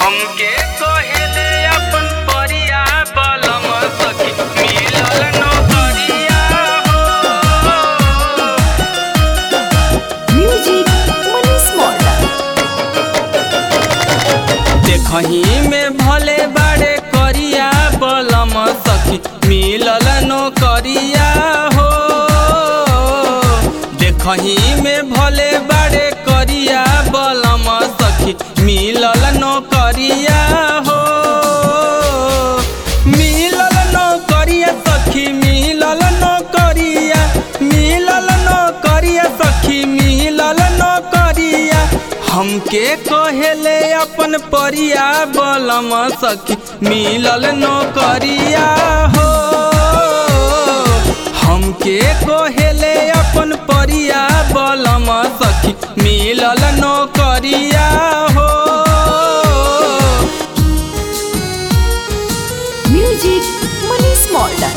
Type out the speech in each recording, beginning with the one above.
हमके कहेले अपन परिया बलम सखी मिलल नौकरिया हो। Music Manish model. देखही में भले बड़े करिया बलम सखी मिलल नौकरिया हो। देखही में भले बड़े करिया बलम सखी मिलल नौकरिया हो। मिलल नौकरिया सखी मिलल नौकरिया, मिलल नौकरिया सखी मिलल नौकरिया। हमके कहेले अपन परिया बलम सखी मिलल नौकरिया हो। हमके कहेले अपन परिया बलम सखी मिलल नौकरिया हो। Music Manish model.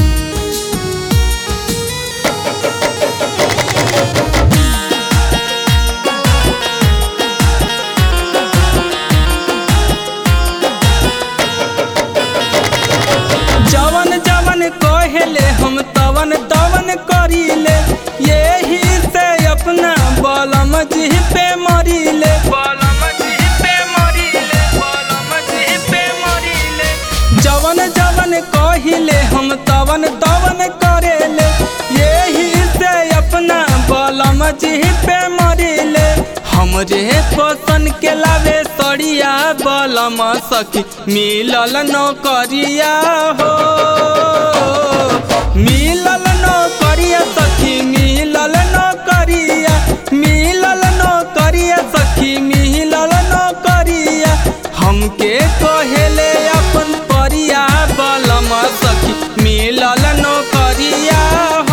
जवन जवन कहेले हम तवन तवन करीले, यही से अपना बलम जी पे मरीले। बलम जी पे मरीले, बलम जी पे मरीले। जवन जवन कहिले हम तवन तवन करेले, यही से अपना बलम जी पे मरीले। हमरे पसंद के लावे सड़िया बलम सखी मिलल नौकरिया हो। मिलल नौकरिया सखी मिलल नौकरिया, मिलल नौकरिया सखी मिलल नौकरिया। हमके कहेले अपन परिया बलम सखी मिलल नौकरिया हो।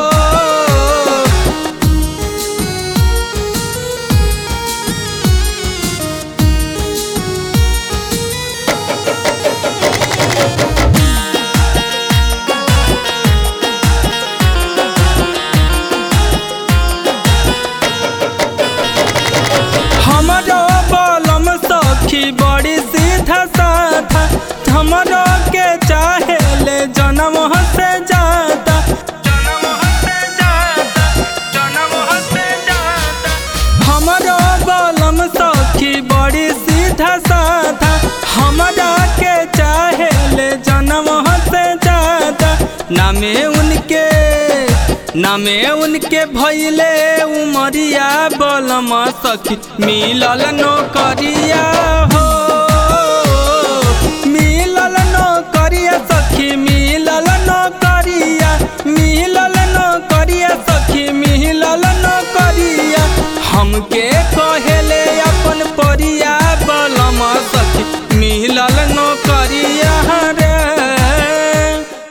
हमरो बलम सखी बड़ी सीधा साधा, हमरो के चाहे ले जन्म से जाता, जन्म से जाता, जन्म से जाता। हमरो बलम सखी बड़ी सीधा साधा, हमरा के चाहे ले जन्म से जाता। नामे उनके भइले उमरिया बलम सखी मिलल नौकरिया